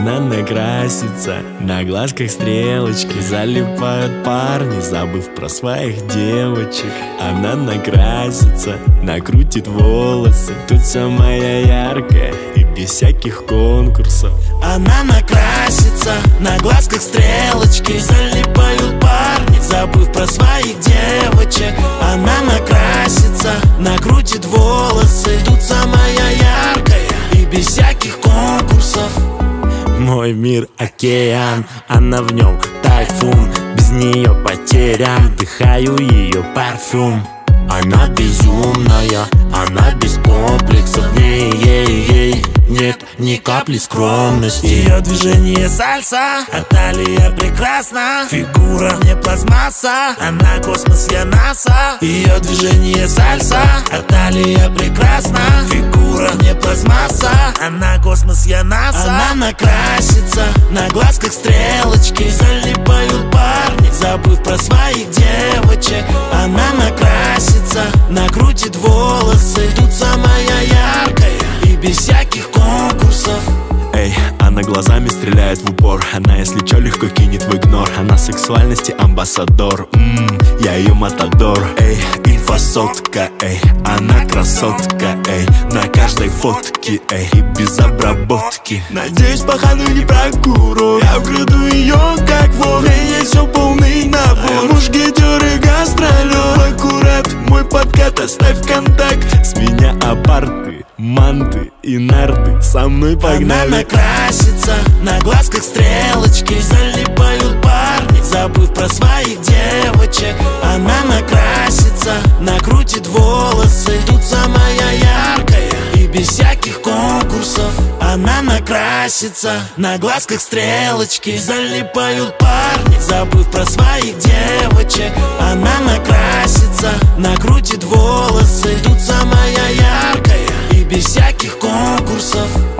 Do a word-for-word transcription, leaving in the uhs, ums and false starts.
Она накрасится, на глазках стрелочки, залипают парни, забыв про своих девочек. Она накрасится, накрутит волосы, тут самая яркая и без всяких конкурсов. Она накрасится, на глазках стрелочки, залипают парни, забыв про своих девочек. Она накрасится, накрутит волосы, тут самая яркая и без всяких конкурсов. Мой мир океан, она в нем тайфун, без нее потерян, вдыхаю ее парфюм. Она безумная, она без комплексов, в ней ей, ей нет ни капли скромности. Ее движение сальса, а талия прекрасна, фигура не пластмасса, она космос, я НАСА. Ее движение сальса, а талия прекрасна, фигура не пластмасса, она космос, я НАСА. Она накрасится, на глазках стрелочки, залипают парни, забыв про своих девочек. Она накрасится, накрутит волосы, тут самая яркая и без всяких конкурсов. Эй, она глазами стреляет в упор, она, если чё, легко кинет в игнор. Она сексуальности амбассадор, ммм, я ее матадор. Эй, инфосотка, эй, она красотка, эй, на каждой фотке, эй, и без обработки. Надеюсь, пахану не прокурор, я украду ее как вор. В ней есть все полный набор, мушкетер и гастролер. Аккурат, мой подкат, оставь контакт. С меня апарты, манты и нарты, со мной погнали. Она накрасится, на глазках стрелочки, залипают парни, забыв про своих девочек. Она накрасится, накрутит волосы, тут самая яркая и без всяких конкурсов. Она накрасится, на глазках стрелочки, залипают парни, забыв про своих девочек. Она накрасится, накрутит волосы, тут самая яркая и без всяких конкурсов.